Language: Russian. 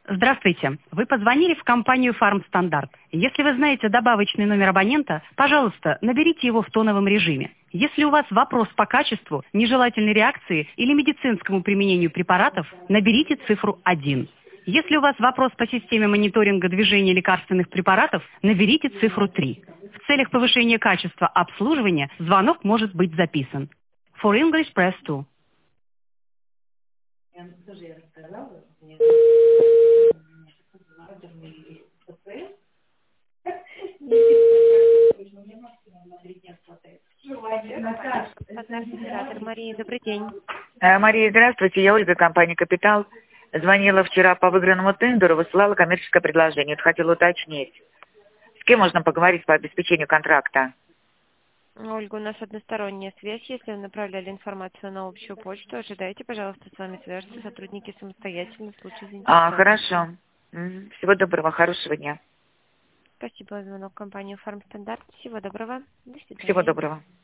Здравствуйте. Вы позвонили в компанию «Фармстандарт». Если вы знаете добавочный номер абонента, пожалуйста, наберите его в тоновом режиме. Если у вас вопрос по качеству, нежелательной реакции или медицинскому применению препаратов, наберите цифру 1. Если у вас вопрос по системе мониторинга движения лекарственных препаратов, наберите цифру 3. В целях повышения качества обслуживания звонок может быть записан. For English, press 2. Оператор Мария, добрый день. Мария, здравствуйте. Я Ольга, компания «Капитал». Звонила вчера по выигранному тендеру, высылала коммерческое предложение. Вот хотела уточнить, с кем можно поговорить по обеспечению контракта? Ольга, у нас односторонняя связь. Если вы направляли информацию на общую почту, ожидайте, пожалуйста, с вами свяжутся сотрудники самостоятельно в случае заинтересованности. Хорошо. Всего доброго, хорошего дня. Спасибо за звонок в компанию «Фармстандарт». Всего доброго. До свидания. Всего доброго.